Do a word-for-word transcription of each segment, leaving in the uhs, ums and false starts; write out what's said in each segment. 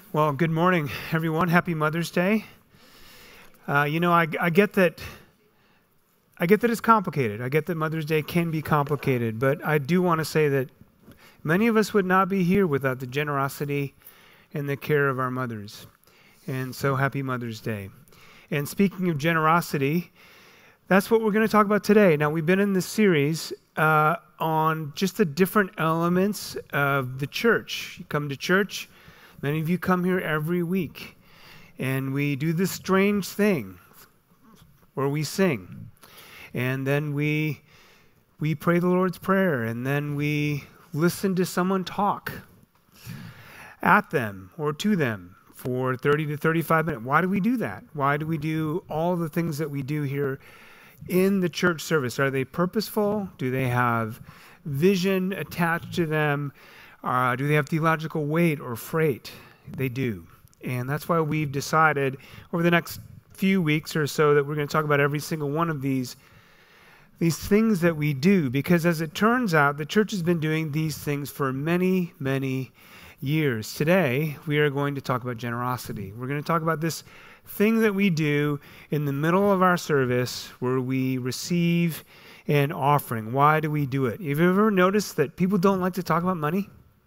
Well, good morning, everyone. Happy Mother's Day. Uh, you know, I, I get that. I get that it's complicated. I get that Mother's Day can be complicated, but I do want to say that many of us would not be here without the generosity and the care of our mothers. And so, happy Mother's Day. And speaking of generosity, that's what we're going to talk about today. Now, we've been in this series uh, on just the different elements of the church. You come to church. Many of you come here every week, and we do this strange thing where we sing, and then we we pray the Lord's Prayer, and then we listen to someone talk at them or to them for thirty to thirty-five minutes. Why do we do that? Why do we do all the things that we do here in the church service? Are they purposeful? Do they have vision attached to them? Uh, do they have theological weight or freight? They do. And that's why we've decided over the next few weeks or so that we're going to talk about every single one of these, these things that we do. Because as it turns out, the church has been doing these things for many, many years. Today, we are going to talk about generosity. We're going to talk about this thing that we do in the middle of our service where we receive an offering. Why do we do it? Have you ever noticed that people don't like to talk about money?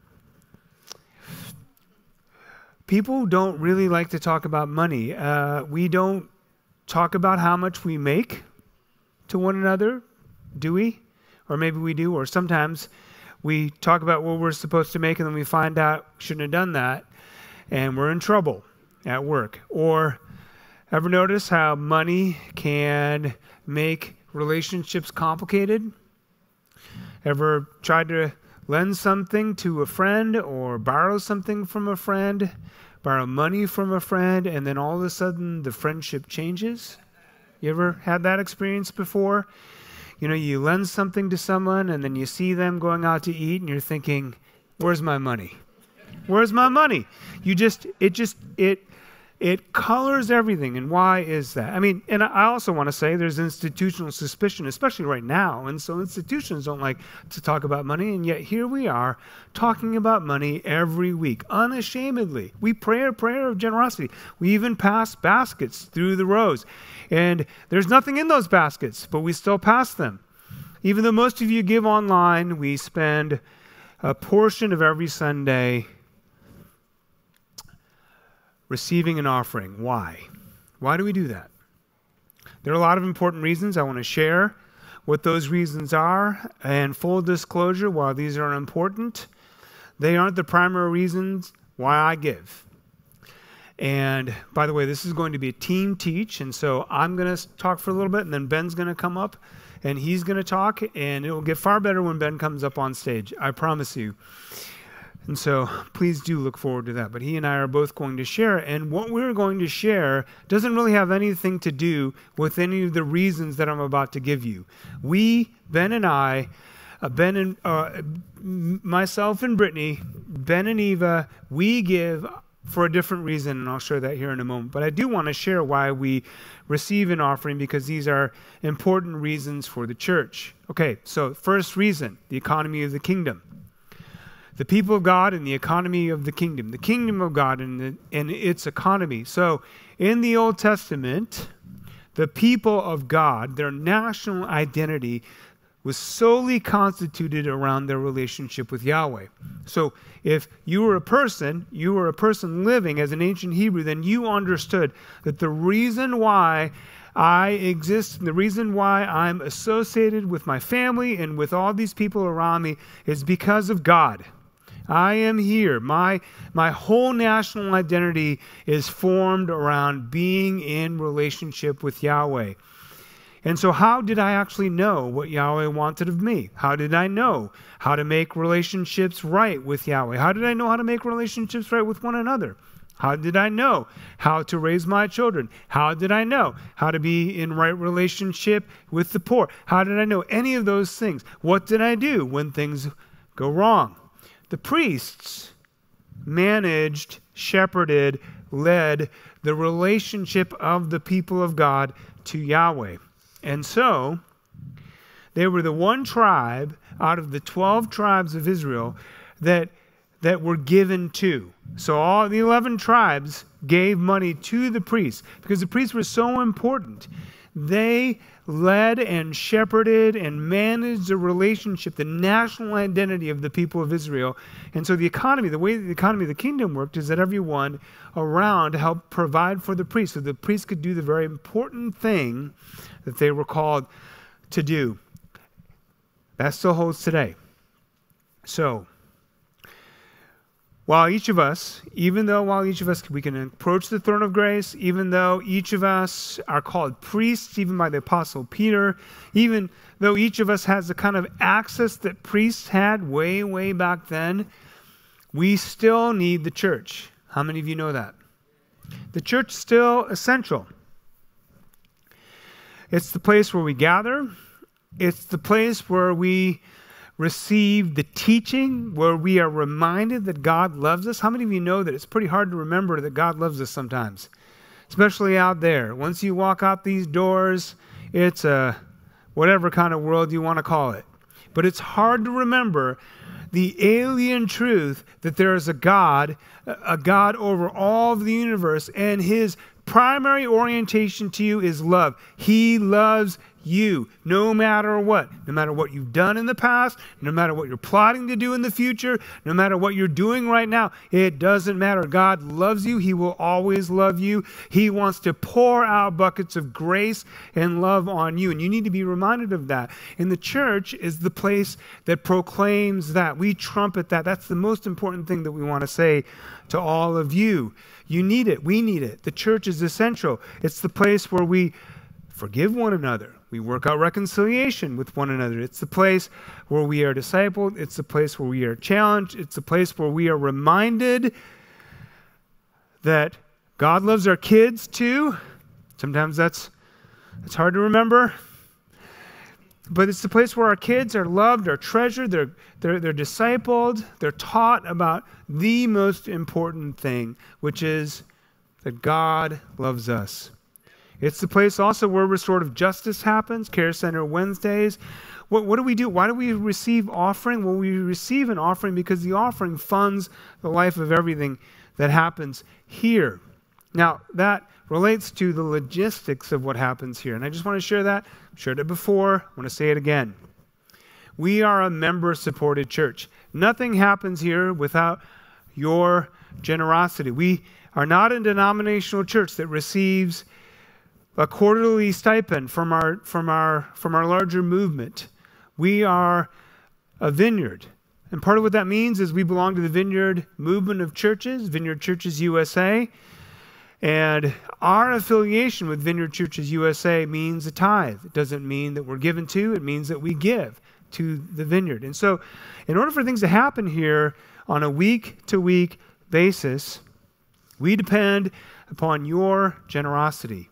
People don't really like to talk about money. Uh, we don't talk about how much we make to one another, do we? Or maybe we do, or sometimes we talk about what we're supposed to make and then we find out we shouldn't have done that and we're in trouble at work. Or ever notice how money can make relationships complicated? Ever tried to lend something to a friend or borrow something from a friend, borrow money from a friend, and then all of a sudden the friendship changes? You ever had that experience before? You know, you lend something to someone and then you see them going out to eat and you're thinking, where's my money? Where's my money? You just, it just, it, It colors everything. And why is that? I mean, and I also want to say there's institutional suspicion, especially right now. And so institutions don't like to talk about money. And yet here we are talking about money every week, unashamedly. We pray a prayer of generosity. We even pass baskets through the rows. And there's nothing in those baskets, but we still pass them. Even though most of you give online, we spend a portion of every Sunday receiving an offering. Why? Why do we do that? There are a lot of important reasons. I want to share what those reasons are. And full disclosure, while these are important, they aren't the primary reasons why I give. And by the way, this is going to be a team teach. And so I'm going to talk for a little bit, and then Ben's going to come up, and he's going to talk. And it will get far better when Ben comes up on stage. I promise you. And so please do look forward to that. But he and I are both going to share. And what we're going to share doesn't really have anything to do with any of the reasons that I'm about to give you. We, Ben and I, uh, Ben and uh, myself and Brittany, Ben and Eva, we give for a different reason. And I'll share that here in a moment. But I do want to share why we receive an offering, because these are important reasons for the church. Okay, so first reason, the economy of the kingdom. The people of God and the economy of the kingdom. The kingdom of God and, the, and its economy. So in the Old Testament, the people of God, their national identity was solely constituted around their relationship with Yahweh. So if you were a person, you were a person living as an ancient Hebrew, then you understood that the reason why I exist, and the reason why I'm associated with my family and with all these people around me is because of God. I am here. My, my whole national identity is formed around being in relationship with Yahweh. And so how did I actually know what Yahweh wanted of me? How did I know how to make relationships right with Yahweh? How did I know how to make relationships right with one another? How did I know how to raise my children? How did I know how to be in right relationship with the poor? How did I know any of those things? What did I do when things go wrong? The priests managed, shepherded, led the relationship of the people of God to Yahweh. And so, they were the one tribe out of the twelve tribes of Israel that that were given to. So all the eleven tribes gave money to the priests because the priests were so important. They led and shepherded and managed the relationship, the national identity of the people of Israel. And so the economy, the way the economy of the kingdom worked is that everyone around helped provide for the priests so the priests could do the very important thing that they were called to do. That still holds today. So, while each of us, even though while each of us, we can approach the throne of grace, even though each of us are called priests, even by the Apostle Peter, even though each of us has the kind of access that priests had way, way back then, we still need the church. How many of you know that? The church is still essential. It's the place where we gather. It's the place where we receive the teaching, where we are reminded that God loves us. How many of you know that it's pretty hard to remember that God loves us sometimes, especially out there? Once you walk out these doors, it's a whatever kind of world you want to call it. But it's hard to remember the alien truth that there is a God, a God over all of the universe, and his primary orientation to you is love. He loves you, no matter what. No matter what you've done in the past, no matter what you're plotting to do in the future, no matter what you're doing right now, it doesn't matter. God loves you. He will always love you. He wants to pour out buckets of grace and love on you, and you need to be reminded of that. And the church is the place that proclaims that. We trumpet that. That's the most important thing that we want to say to all of you. You need it. We need it. The church is essential. It's the place where we forgive one another. We work out reconciliation with one another. It's the place where we are discipled. It's the place where we are challenged. It's the place where we are reminded that God loves our kids too. Sometimes that's it's hard to remember. But it's the place where our kids are loved, are treasured, they're, they're, they're discipled, they're taught about the most important thing, which is that God loves us. It's the place also where restorative justice happens, Care Center Wednesdays. What, what do we do? Why do we receive offering? Well, we receive an offering because the offering funds the life of everything that happens here. Now, that relates to the logistics of what happens here. And I just want to share that. I've shared it before. I want to say it again. We are a member-supported church. Nothing happens here without your generosity. We are not a denominational church that receives a quarterly stipend from our from our from our larger movement. We are a vineyard. And part of what that means is we belong to the Vineyard movement of churches, Vineyard Churches U S A. And our affiliation with Vineyard Churches U S A means a tithe. It doesn't mean that we're given to, it means that we give to the vineyard. And so in order for things to happen here on a week-to-week basis, we depend upon your generosity.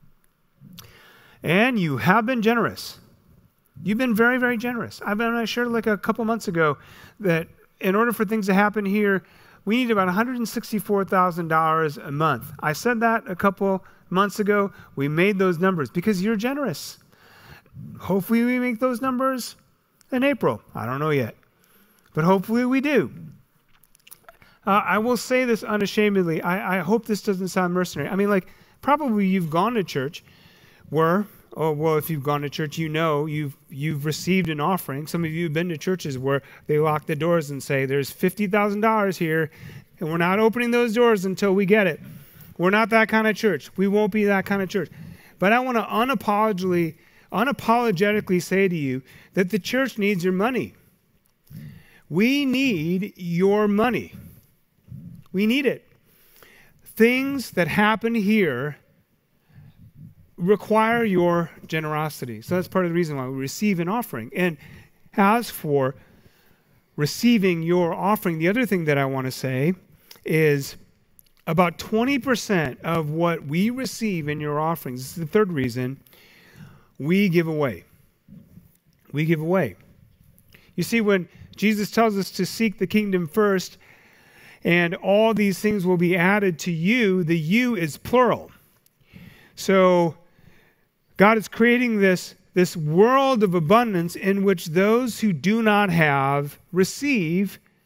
And you have been generous. You've been very, very generous. I've been, I shared like a couple months ago that in order for things to happen here, we need about one hundred sixty-four thousand dollars a month. I said that a couple months ago. We made those numbers because you're generous. Hopefully we make those numbers in April. I don't know yet. But hopefully we do. Uh, I will say this unashamedly. I, I hope this doesn't sound mercenary. I mean, like, probably you've gone to church where, oh, well, if you've gone to church, you know you've you've received an offering. Some of you have been to churches where they lock the doors and say, there's fifty thousand dollars here, and we're not opening those doors until we get it. We're not that kind of church. We won't be that kind of church. But I want to unapologetically, unapologetically say to you that the church needs your money. We need your money. We need it. Things that happen here require your generosity. So that's part of the reason why we receive an offering. And as for receiving your offering, the other thing that I want to say is about twenty percent of what we receive in your offerings, this is the third reason, we give away. We give away. You see, when Jesus tells us to seek the kingdom first and all these things will be added to you, the you is plural. So God is creating this, this world of abundance in which those who do not have receive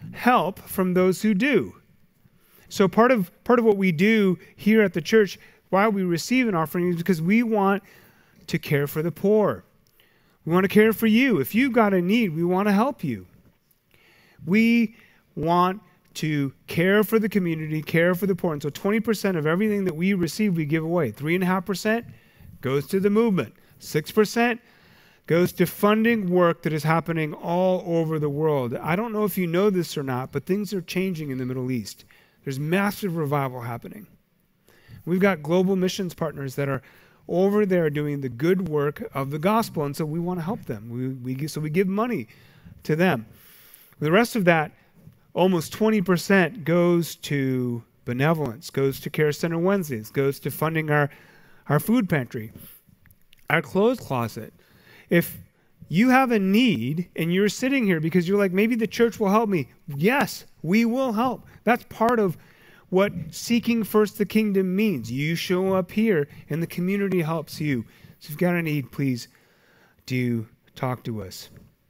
help from those who do. So part of part of what we do here at the church, why we receive an offering, is because we want to care for the poor. We want to care for you. If you've got a need, we want to help you. We want to care for the community, care for the poor. And so twenty percent of everything that we receive, we give away. three point five percent goes to the movement. six percent goes to funding work that is happening all over the world. I don't know if you know this or not, but things are changing in the Middle East. There's massive revival happening. We've got global missions partners that are over there doing the good work of the gospel, and so we want to help them. We, we give, so we give money to them. The rest of that, almost twenty percent, goes to benevolence, goes to Care Center Wednesdays, goes to funding our, our food pantry, our clothes closet. If you have a need and you're sitting here because you're like, maybe the church will help me. Yes, we will help. That's part of what seeking first the kingdom means. You show up here and the community helps you. So if you've got a need, please do talk to us.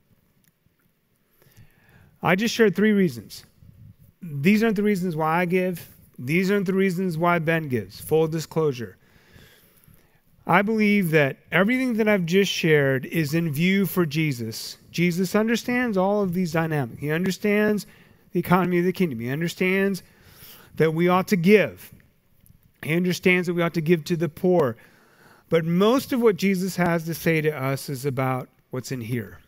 I just shared three reasons. These aren't the reasons why I give. These aren't the reasons why Ben gives. Full disclosure. I believe that everything that I've just shared is in view for Jesus. Jesus understands all of these dynamics. He understands the economy of the kingdom. He understands that we ought to give. He understands that we ought to give to the poor. But most of what Jesus has to say to us is about what's in here.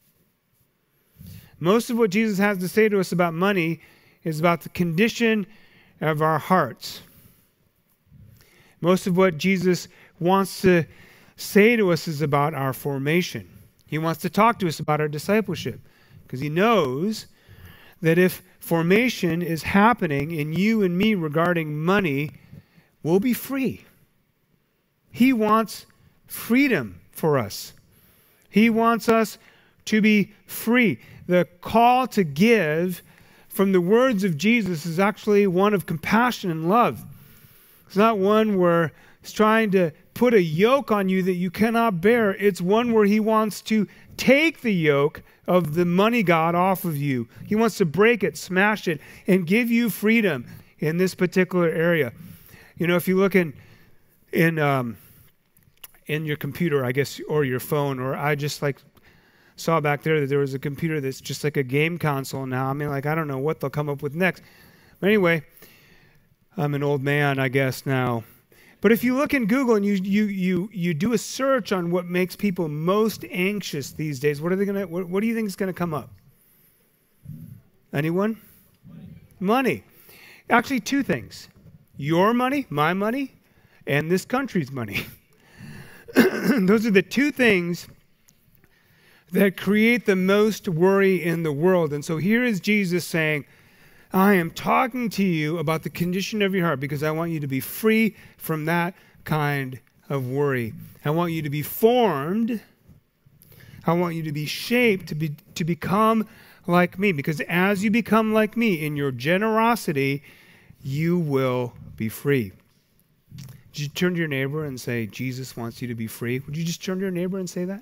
Most of what Jesus has to say to us about money is about the condition of our hearts. Most of what Jesus wants to say to us is about our formation. He wants to talk to us about our discipleship because he knows that if formation is happening in you and me regarding money, we'll be free. He wants freedom for us. He wants us to be free. The call to give from the words of Jesus is actually one of compassion and love. It's not one where he's trying to put a yoke on you that you cannot bear. It's one where he wants to take the yoke of the money god off of you. He wants to break it, smash it, and give you freedom in this particular area. You know, if you look in in um, in your computer, I guess, or your phone, or I just like saw back there that there was a computer that's just like a game console now. I mean, like, I don't know what they'll come up with next. But anyway, I'm an old man, I guess, now. But if you look in Google and you you you you do a search on what makes people most anxious these days, what are they gonna? What, what do you think is gonna come up? Anyone? Money. Money. Actually, two things: your money, my money, and this country's money. Those are the two things that create the most worry in the world. And so here is Jesus saying, I am talking to you about the condition of your heart because I want you to be free from that kind of worry. I want you to be formed. I want you to be shaped to be to become like me, because as you become like me in your generosity, you will be free. Would you turn to your neighbor and say, Jesus wants you to be free? Would you just turn to your neighbor and say that?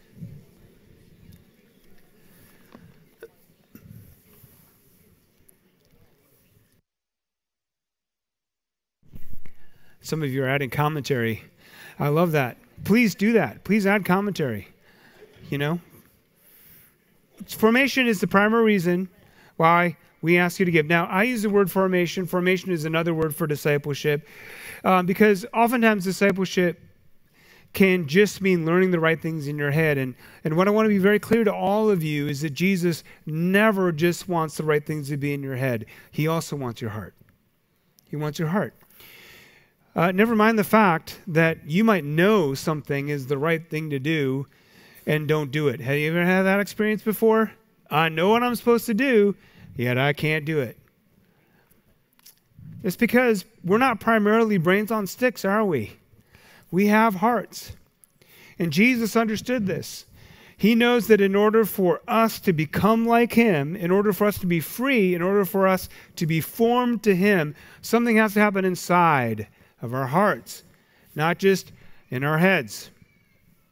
Some of you are adding commentary. I love that. Please do that. Please add commentary. You know? Formation is the primary reason why we ask you to give. Now, I use the word formation. Formation is another word for discipleship. Um, because oftentimes discipleship can just mean learning the right things in your head. And, and what I want to be very clear to all of you is that Jesus never just wants the right things to be in your head. He also wants your heart. He wants your heart. Uh, never mind the fact that you might know something is the right thing to do and don't do it. Have you ever had that experience before? I know what I'm supposed to do, yet I can't do it. It's because we're not primarily brains on sticks, are we? We have hearts. And Jesus understood this. He knows that in order for us to become like him, in order for us to be free, in order for us to be formed to him, something has to happen inside of our hearts, not just in our heads.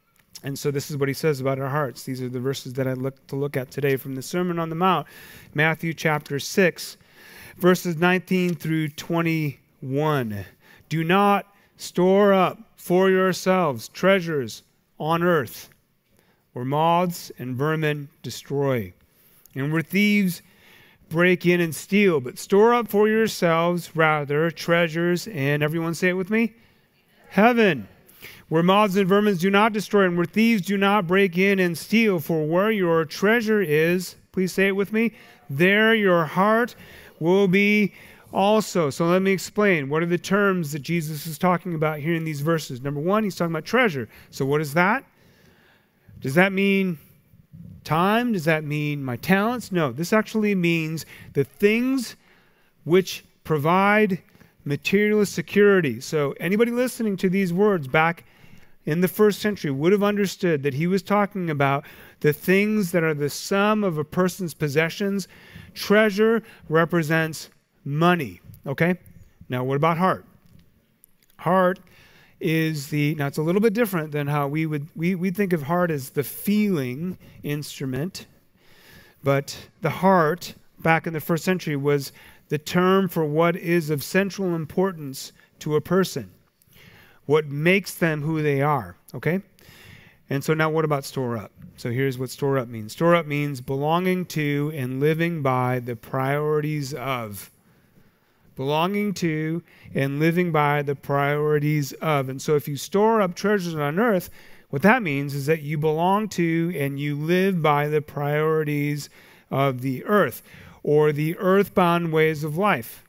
And so this is what he says about our hearts. These are the verses that I look to look at today from the Sermon on the Mount, Matthew chapter six, verses nineteen through twenty-one. Do not store up for yourselves treasures on earth, where moths and vermin destroy, and where thieves break in and steal, but store up for yourselves rather treasures, and everyone say it with me, heaven, where moths and vermin do not destroy, and where thieves do not break in and steal. For where your treasure is, please say it with me, there your heart will be also. So let me explain. What are the terms that Jesus is talking about here in these verses? Number one, he's talking about treasure. So what is that? Does that mean time? Does that mean my talents? No, this actually means the things which provide materialist security. So anybody listening to these words back in the first century would have understood that he was talking about the things that are the sum of a person's possessions. Treasure represents money. Okay? Now, what about heart? Heart is the, now it's a little bit different than how we would, we, we think of heart as the feeling instrument, but the heart back in the first century was the term for what is of central importance to a person, what makes them who they are, okay? And so now what about store up? So here's what store up means. Store up means belonging to and living by the priorities of. Belonging to and living by the priorities of. And so if you store up treasures on earth, what that means is that you belong to and you live by the priorities of the earth, or the earthbound ways of life.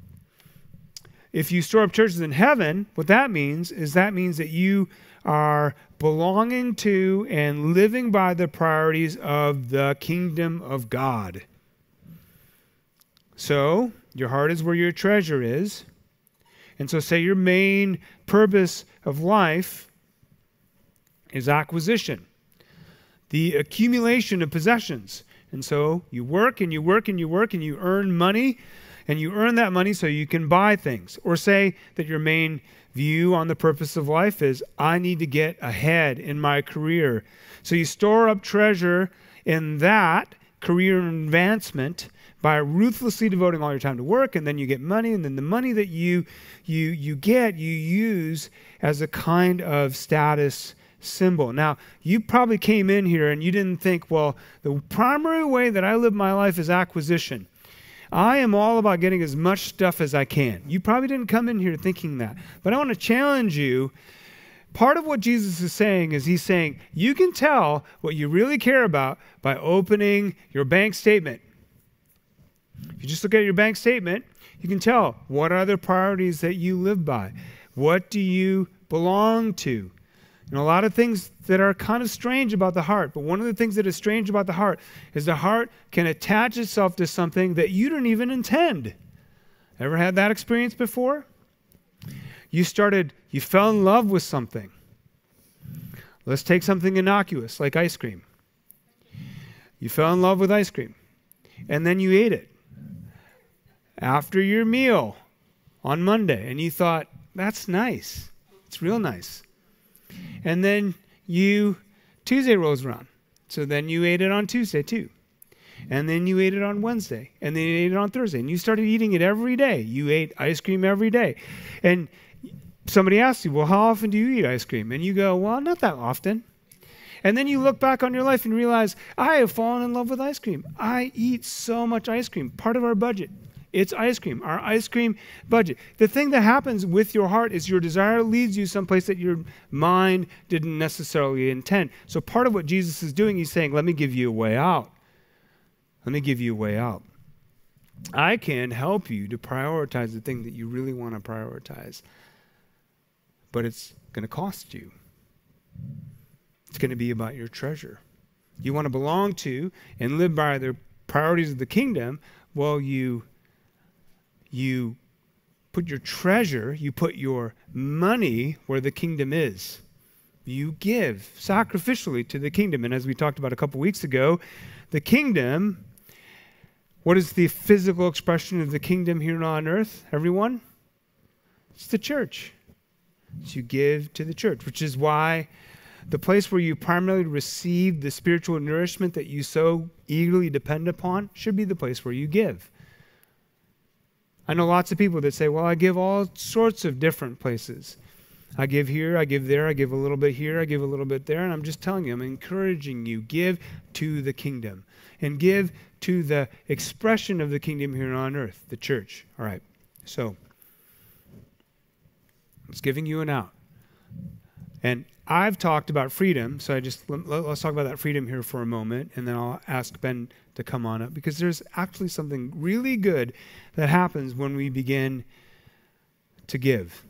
If you store up treasures in heaven, what that means is that means that you are belonging to and living by the priorities of the kingdom of God. So, your heart is where your treasure is. And so say your main purpose of life is acquisition, the accumulation of possessions. And so you work and you work and you work and you earn money, and you earn that money so you can buy things. Or say that your main view on the purpose of life is, I need to get ahead in my career. So you store up treasure in that career advancement by ruthlessly devoting all your time to work, and then you get money, and then the money that you you you get, you use as a kind of status symbol. Now, you probably came in here and you didn't think, well, the primary way that I live my life is acquisition. I am all about getting as much stuff as I can. You probably didn't come in here thinking that. But I want to challenge you. Part of what Jesus is saying is he's saying, you can tell what you really care about by opening your bank statement. If you just look at your bank statement, you can tell what are the priorities that you live by. What do you belong to? And a lot of things that are kind of strange about the heart, but one of the things that is strange about the heart is the heart can attach itself to something that you didn't even intend. Ever had that experience before? You started, you fell in love with something. Let's take something innocuous like ice cream. You fell in love with ice cream, and then you ate it after your meal on Monday, and you thought, that's nice. It's real nice. And then you, Tuesday rolls around. So then you ate it on Tuesday too. And then you ate it on Wednesday. And then you ate it on Thursday. And you started eating it every day. You ate ice cream every day. And somebody asks you, well, how often do you eat ice cream? And you go, well, not that often. And then you look back on your life and realize, I have fallen in love with ice cream. I eat so much ice cream. Part of our budget. It's ice cream, our ice cream budget. The thing that happens with your heart is your desire leads you someplace that your mind didn't necessarily intend. So part of what Jesus is doing, he's saying, let me give you a way out. Let me give you a way out. I can help you to prioritize the thing that you really want to prioritize. But it's going to cost you. It's going to be about your treasure. You want to belong to and live by the priorities of the kingdom. Well, you You put your treasure, you put your money where the kingdom is. You give sacrificially to the kingdom. And as we talked about a couple weeks ago, the kingdom, what is the physical expression of the kingdom here on earth, everyone? It's the church. So you give to the church, which is why the place where you primarily receive the spiritual nourishment that you so eagerly depend upon should be the place where you give. I know lots of people that say, well, I give all sorts of different places. I give here, I give there, I give a little bit here, I give a little bit there. And I'm just telling you, I'm encouraging you, give to the kingdom and give to the expression of the kingdom here on earth, the church. All right, so it's giving you an out. And I've talked about freedom, so I just let, let's talk about that freedom here for a moment, and then I'll ask Ben to come on up, because there's actually something really good that happens when we begin to give.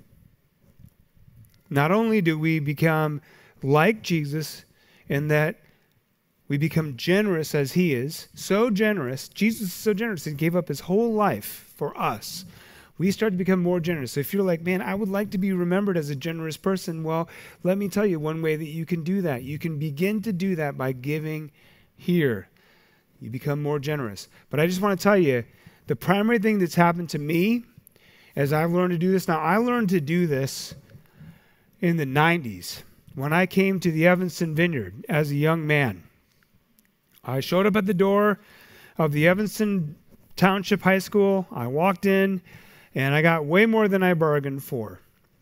Not only do we become like Jesus in that we become generous as he is, so generous, Jesus is so generous, he gave up his whole life for us. We start to become more generous. So if you're like, man, I would like to be remembered as a generous person, well, let me tell you one way that you can do that. You can begin to do that by giving here. You become more generous. But I just want to tell you, the primary thing that's happened to me as I've learned to do this, now I learned to do this in the nineties when I came to the Evanston Vineyard as a young man. I showed up at the door of the Evanston Township High School. I walked in, and I got way more than I bargained for.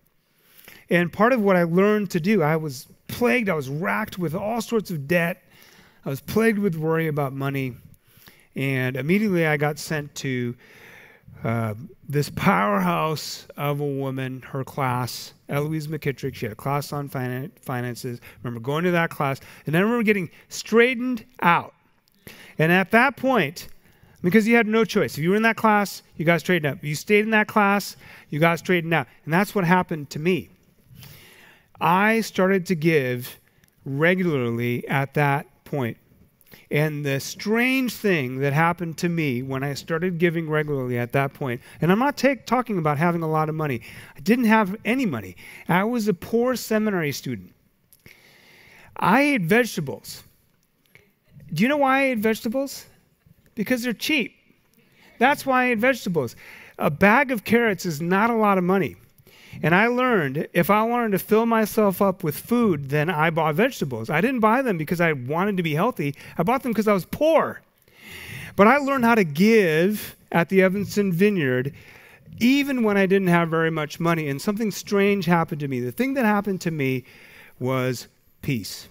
And part of what I learned to do, I was plagued, I was racked with all sorts of debt. I was plagued with worry about money. And immediately I got sent to uh, this powerhouse of a woman, her class, Eloise McKittrick. She had a class on finan- finances. I remember going to that class, and I remember getting straightened out. And at that point, because you had no choice. If you were in that class, you got straightened up. You stayed in that class, you got straightened out. And that's what happened to me. I started to give regularly at that point. And the strange thing that happened to me when I started giving regularly at that point, and I'm not take, talking about having a lot of money. I didn't have any money. I was a poor seminary student. I ate vegetables. Do you know why I ate vegetables? Because they're cheap. That's why I ate vegetables. A bag of carrots is not a lot of money. And I learned if I wanted to fill myself up with food, then I bought vegetables. I didn't buy them because I wanted to be healthy. I bought them because I was poor. But I learned how to give at the Evanston Vineyard even when I didn't have very much money. And something strange happened to me. The thing that happened to me was peace.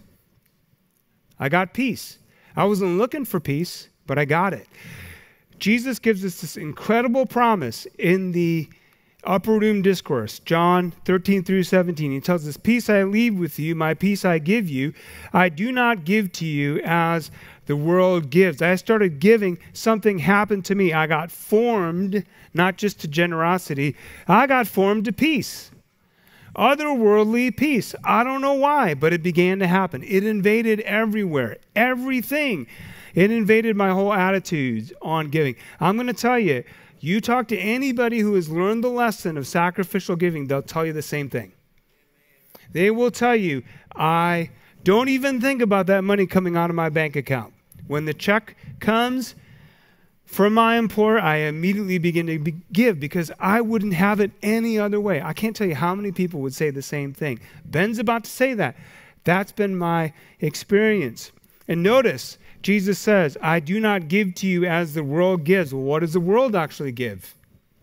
I got peace. I wasn't looking for peace, but I got it. Jesus gives us this incredible promise in the Upper Room Discourse, John thirteen through seventeen. He tells us, peace I leave with you, my peace I give you. I do not give to you as the world gives. I started giving, something happened to me. I got formed, not just to generosity, I got formed to peace. Otherworldly peace. I don't know why, but it began to happen. It invaded everywhere, everything. It invaded my whole attitude on giving. I'm going to tell you, you talk to anybody who has learned the lesson of sacrificial giving, they'll tell you the same thing. They will tell you, I don't even think about that money coming out of my bank account. When the check comes from my employer, I immediately begin to be- give because I wouldn't have it any other way. I can't tell you how many people would say the same thing. Ben's about to say that. That's been my experience. And notice, Jesus says, I do not give to you as the world gives. Well, what does the world actually give?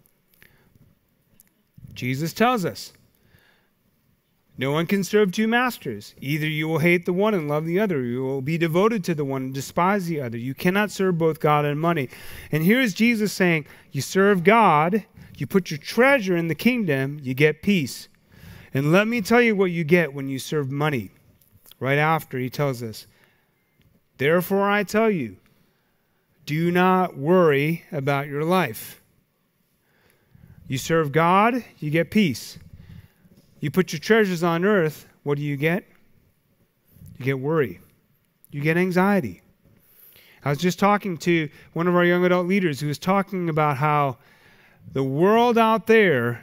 Jesus tells us, no one can serve two masters. Either you will hate the one and love the other. You will be devoted to the one and despise the other. You cannot serve both God and money. And here's Jesus saying, you serve God, you put your treasure in the kingdom, you get peace. And let me tell you what you get when you serve money. Right after he tells us, therefore, I tell you, do not worry about your life. You serve God, you get peace. You put your treasures on earth, what do you get? You get worry. You get anxiety. I was just talking to one of our young adult leaders who was talking about how the world out there,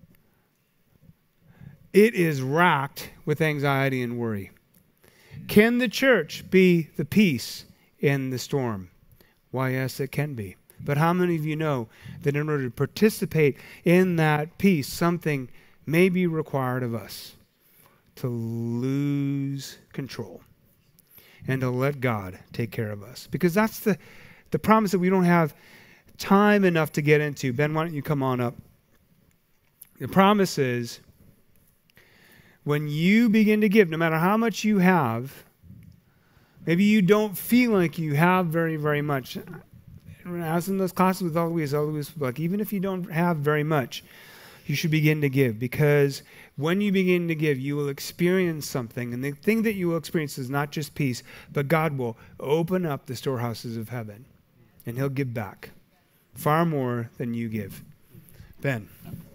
it is racked with anxiety and worry. Can the church be the peace in the storm? Why, yes, it can be. But how many of you know that in order to participate in that peace, something may be required of us? to lose control and to let God take care of us. Because that's the, the promise that we don't have time enough to get into. Ben, why don't you come on up? The promise is when you begin to give, no matter how much you have, maybe you don't feel like you have very, very much. When I was in those classes with Eloise, Eloise was like, even if you don't have very much, you should begin to give, because when you begin to give, you will experience something. And the thing that you will experience is not just peace, but God will open up the storehouses of heaven, and he'll give back far more than you give. Ben.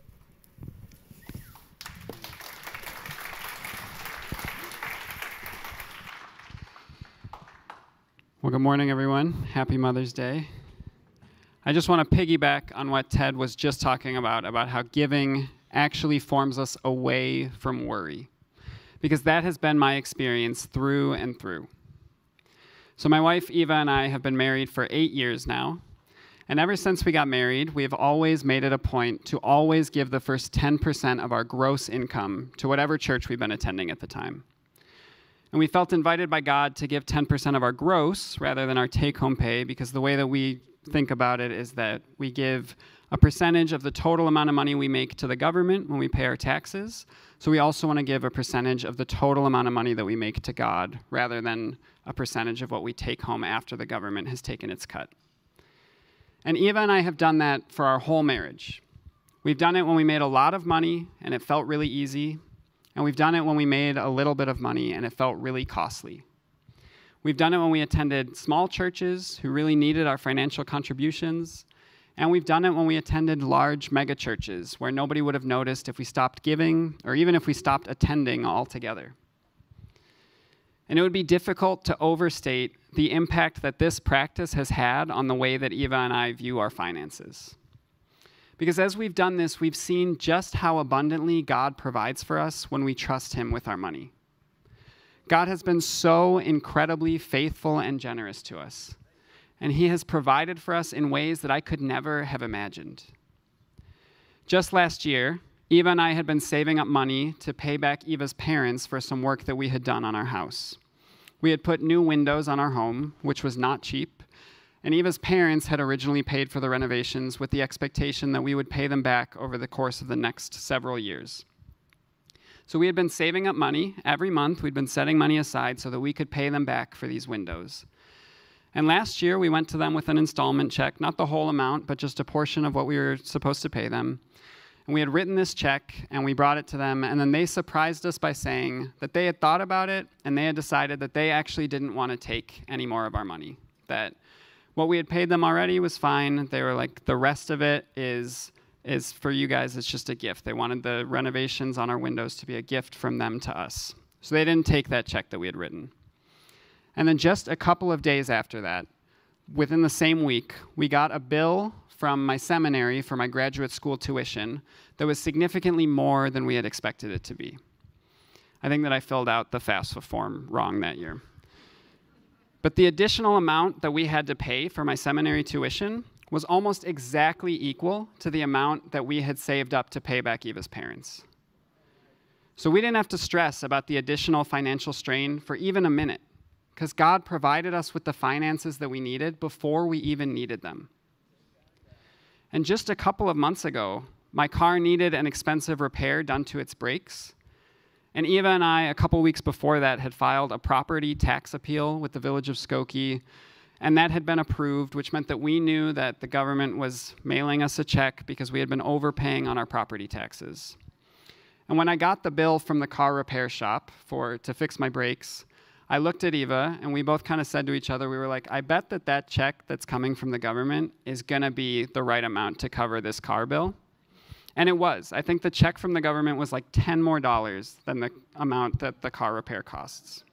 Well, good morning, everyone. Happy Mother's Day. I just want to piggyback on what Ted was just talking about, about how giving actually forms us away from worry, because that has been my experience through and through. So my wife, Eva, and I have been married for eight years now, and ever since we got married, we've always made it a point to always give the first ten percent of our gross income to whatever church we've been attending at the time. And we felt invited by God to give ten percent of our gross rather than our take-home pay, because the way that we think about it is that we give a percentage of the total amount of money we make to the government when we pay our taxes. So we also want to give a percentage of the total amount of money that we make to God rather than a percentage of what we take home after the government has taken its cut. And Eva and I have done that for our whole marriage. We've done it when we made a lot of money and it felt really easy. And we've done it when we made a little bit of money and it felt really costly. We've done it when we attended small churches who really needed our financial contributions. And we've done it when we attended large mega churches where nobody would have noticed if we stopped giving or even if we stopped attending altogether. And it would be difficult to overstate the impact that this practice has had on the way that Eva and I view our finances. Because as we've done this, we've seen just how abundantly God provides for us when we trust him with our money. God has been so incredibly faithful and generous to us, and he has provided for us in ways that I could never have imagined. Just last year, Eva and I had been saving up money to pay back Eva's parents for some work that we had done on our house. We had put new windows on our home, which was not cheap, and Eva's parents had originally paid for the renovations with the expectation that we would pay them back over the course of the next several years. So we had been saving up money every month. We'd been setting money aside so that we could pay them back for these windows. And last year, we went to them with an installment check, not the whole amount, but just a portion of what we were supposed to pay them. And we had written this check, and we brought it to them, and then they surprised us by saying that they had thought about it, and they had decided that they actually didn't want to take any more of our money, that what we had paid them already was fine. They were like, the rest of it is... is for you guys, it's just a gift. They wanted the renovations on our windows to be a gift from them to us. So they didn't take that check that we had written. And then just a couple of days after that, within the same week, we got a bill from my seminary for my graduate school tuition that was significantly more than we had expected it to be. I think that I filled out the FAFSA form wrong that year. But the additional amount that we had to pay for my seminary tuition was almost exactly equal to the amount that we had saved up to pay back Eva's parents. So we didn't have to stress about the additional financial strain for even a minute, because God provided us with the finances that we needed before we even needed them. And just a couple of months ago, my car needed an expensive repair done to its brakes. And Eva and I, a couple weeks before that, had filed a property tax appeal with the village of Skokie. And that had been approved, which meant that we knew that the government was mailing us a check because we had been overpaying on our property taxes. And when I got the bill from the car repair shop for to fix my brakes, I looked at Eva, and we both kind of said to each other, we were like, I bet that that check that's coming from the government is going to be the right amount to cover this car bill. And it was. I think the check from the government was like ten more dollars than the amount that the car repair costs.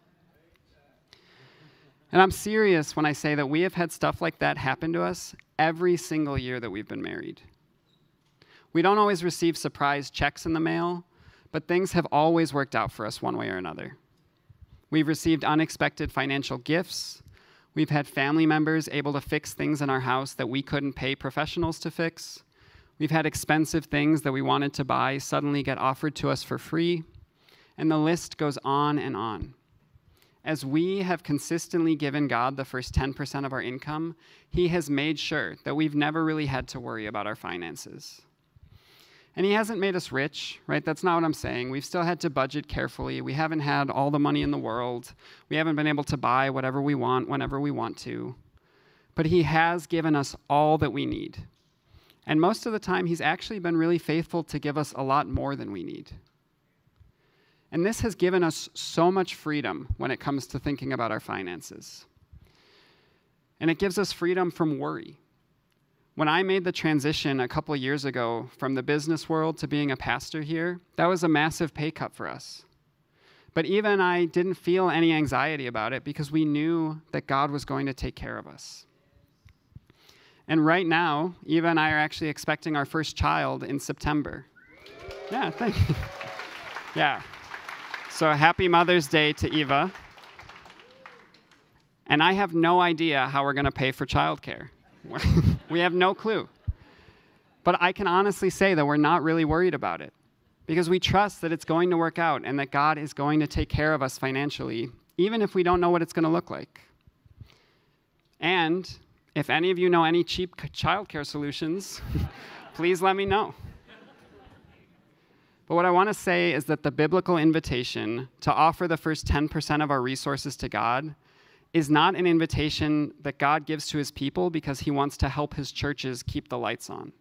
And I'm serious when I say that we have had stuff like that happen to us every single year that we've been married. We don't always receive surprise checks in the mail, but things have always worked out for us one way or another. We've received unexpected financial gifts. We've had family members able to fix things in our house that we couldn't pay professionals to fix. We've had expensive things that we wanted to buy suddenly get offered to us for free. And the list goes on and on. As we have consistently given God the first ten percent of our income, he has made sure that we've never really had to worry about our finances. And he hasn't made us rich, right? That's not what I'm saying. We've still had to budget carefully. We haven't had all the money in the world. We haven't been able to buy whatever we want whenever we want to. But he has given us all that we need. And most of the time, he's actually been really faithful to give us a lot more than we need. And this has given us so much freedom when it comes to thinking about our finances. And it gives us freedom from worry. When I made the transition a couple of years ago from the business world to being a pastor here, that was a massive pay cut for us. But Eva and I didn't feel any anxiety about it because we knew that God was going to take care of us. And right now, Eva and I are actually expecting our first child in September. Yeah, thank you. Yeah. So happy Mother's Day to Eva. And I have no idea how we're going to pay for childcare. We have no clue. But I can honestly say that we're not really worried about it because we trust that it's going to work out and that God is going to take care of us financially, even if we don't know what it's going to look like. And if any of you know any cheap childcare solutions, please let me know. But what I want to say is that the biblical invitation to offer the first ten percent of our resources to God is not an invitation that God gives to his people because he wants to help his churches keep the lights on.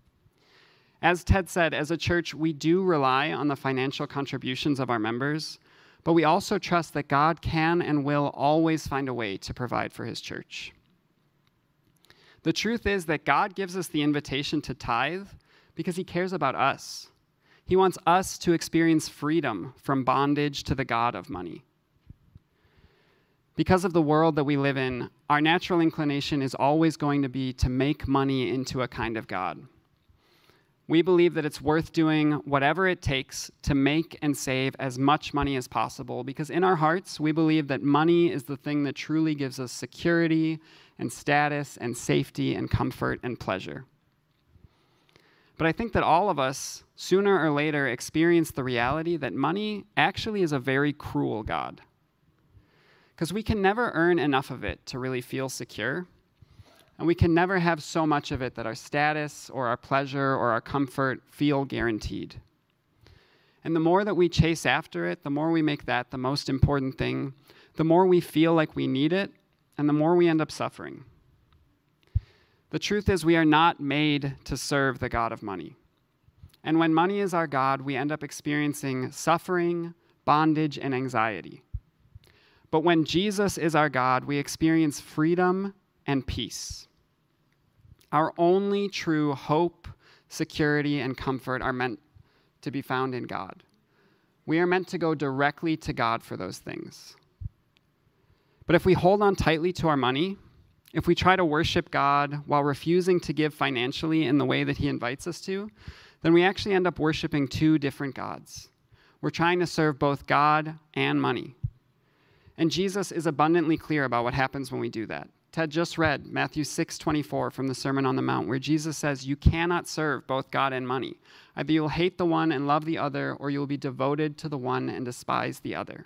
As Ted said, as a church, we do rely on the financial contributions of our members, but we also trust that God can and will always find a way to provide for his church. The truth is that God gives us the invitation to tithe because he cares about us. He wants us to experience freedom from bondage to the god of money. Because of the world that we live in, our natural inclination is always going to be to make money into a kind of god. We believe that it's worth doing whatever it takes to make and save as much money as possible because in our hearts, we believe that money is the thing that truly gives us security and status and safety and comfort and pleasure. But I think that all of us, sooner or later, experience the reality that money actually is a very cruel god. Because we can never earn enough of it to really feel secure, and we can never have so much of it that our status or our pleasure or our comfort feel guaranteed. And the more that we chase after it, the more we make that the most important thing, the more we feel like we need it, and the more we end up suffering. The truth is we are not made to serve the god of money. And when money is our god, we end up experiencing suffering, bondage, and anxiety. But when Jesus is our God, we experience freedom and peace. Our only true hope, security, and comfort are meant to be found in God. We are meant to go directly to God for those things. But if we hold on tightly to our money, if we try to worship God while refusing to give financially in the way that he invites us to, then we actually end up worshiping two different gods. We're trying to serve both God and money. And Jesus is abundantly clear about what happens when we do that. Ted just read Matthew six twenty-four from the Sermon on the Mount, where Jesus says, you cannot serve both God and money. Either you'll hate the one and love the other, or you'll be devoted to the one and despise the other.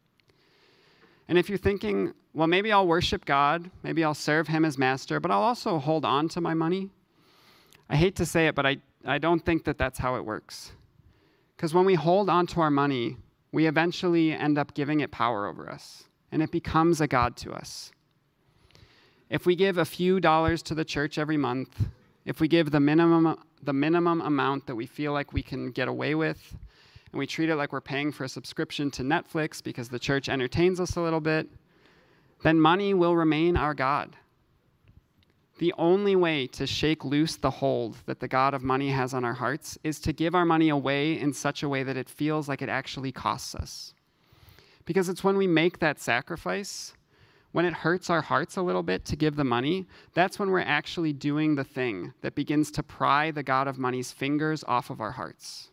And if you're thinking, well, maybe I'll worship God, maybe I'll serve him as master, but I'll also hold on to my money. I hate to say it, but I, I don't think that that's how it works. Because when we hold on to our money, we eventually end up giving it power over us, and it becomes a god to us. If we give a few dollars to the church every month, if we give the minimum, the minimum amount that we feel like we can get away with, and we treat it like we're paying for a subscription to Netflix because the church entertains us a little bit, then money will remain our god. The only way to shake loose the hold that the god of money has on our hearts is to give our money away in such a way that it feels like it actually costs us. Because it's when we make that sacrifice, when it hurts our hearts a little bit to give the money, that's when we're actually doing the thing that begins to pry the god of money's fingers off of our hearts.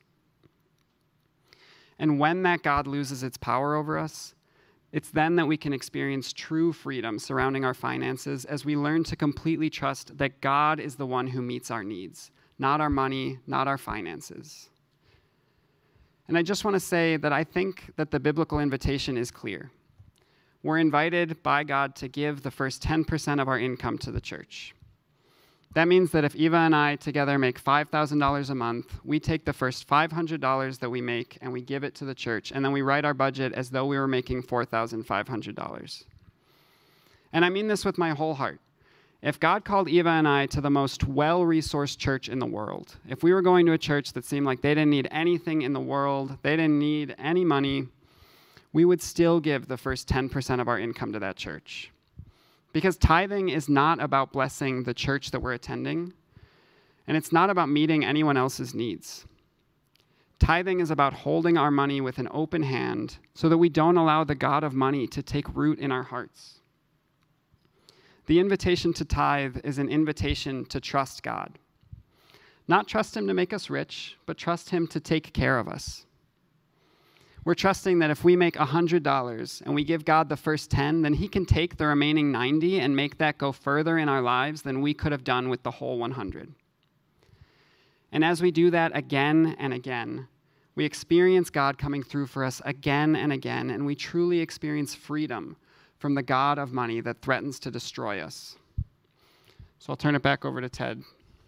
And when that god loses its power over us, it's then that we can experience true freedom surrounding our finances as we learn to completely trust that God is the one who meets our needs, not our money, not our finances. And I just want to say that I think that the biblical invitation is clear. We're invited by God to give the first ten percent of our income to the church. That means that if Eva and I together make five thousand dollars a month, we take the first five hundred dollars that we make and we give it to the church, and then we write our budget as though we were making four thousand five hundred dollars. And I mean this with my whole heart. If God called Eva and I to the most well-resourced church in the world, if we were going to a church that seemed like they didn't need anything in the world, they didn't need any money, we would still give the first ten percent of our income to that church. Because tithing is not about blessing the church that we're attending, and it's not about meeting anyone else's needs. Tithing is about holding our money with an open hand so that we don't allow the god of money to take root in our hearts. The invitation to tithe is an invitation to trust God. Not trust him to make us rich, but trust him to take care of us. We're trusting that if we make one hundred dollars and we give God the first ten, then he can take the remaining ninety and make that go further in our lives than we could have done with the whole one hundred. And as we do that again and again, we experience God coming through for us again and again, and we truly experience freedom from the god of money that threatens to destroy us. So I'll turn it back over to Ted.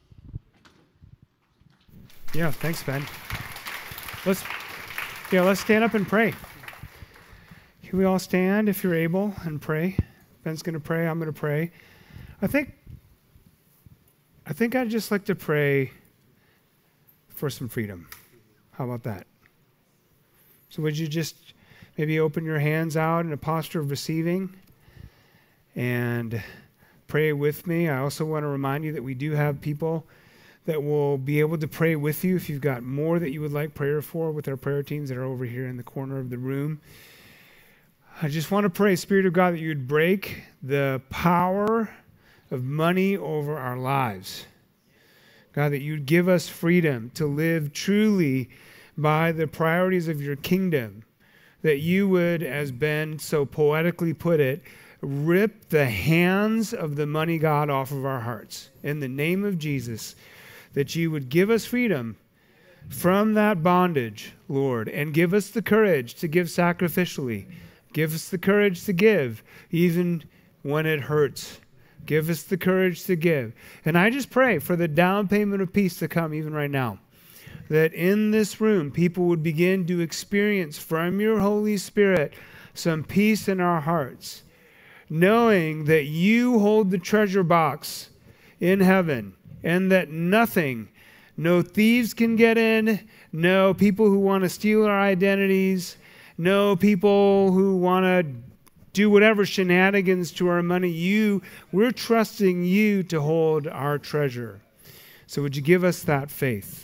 Yeah, thanks, Ben. Let's Yeah, let's stand up and pray. Can we all stand if you're able and pray? Ben's going to pray. I'm going to pray. I think I think I'd just like to pray for some freedom. How about that? So would you just maybe open your hands out in a posture of receiving and pray with me? I also want to remind you that we do have people that will be able to pray with you if you've got more that you would like prayer for with our prayer teams that are over here in the corner of the room. I just want to pray, Spirit of God, that you would break the power of money over our lives. God, that you'd give us freedom to live truly by the priorities of your kingdom. That you would, as Ben so poetically put it, rip the hands of the money god off of our hearts. In the name of Jesus, that you would give us freedom from that bondage, Lord, and give us the courage to give sacrificially. Give us the courage to give, even when it hurts. Give us the courage to give. And I just pray for the down payment of peace to come even right now. That in this room, people would begin to experience from your Holy Spirit some peace in our hearts, knowing that you hold the treasure box in heaven, and that nothing, no thieves can get in, no people who want to steal our identities, no people who want to do whatever shenanigans to our money. You, we're trusting you to hold our treasure. So would you give us that faith?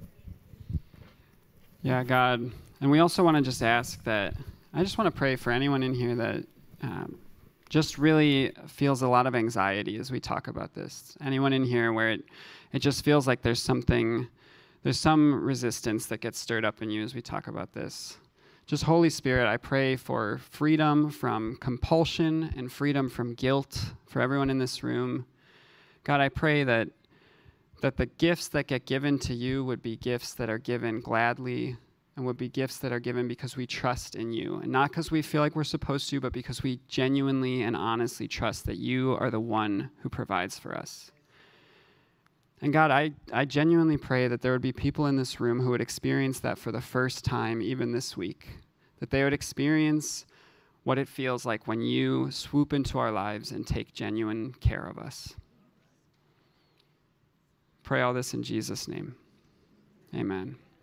Yeah, God. And we also want to just ask that, I just want to pray for anyone in here that um, just really feels a lot of anxiety as we talk about this. Anyone in here where it, it just feels like there's something, there's some resistance that gets stirred up in you as we talk about this. Just Holy Spirit, I pray for freedom from compulsion and freedom from guilt for everyone in this room. God, I pray that that the gifts that get given to you would be gifts that are given gladly and would be gifts that are given because we trust in you. And not because we feel like we're supposed to, but because we genuinely and honestly trust that you are the one who provides for us. And God, I, I genuinely pray that there would be people in this room who would experience that for the first time, even this week. That they would experience what it feels like when you swoop into our lives and take genuine care of us. Pray all this in Jesus' name. Amen.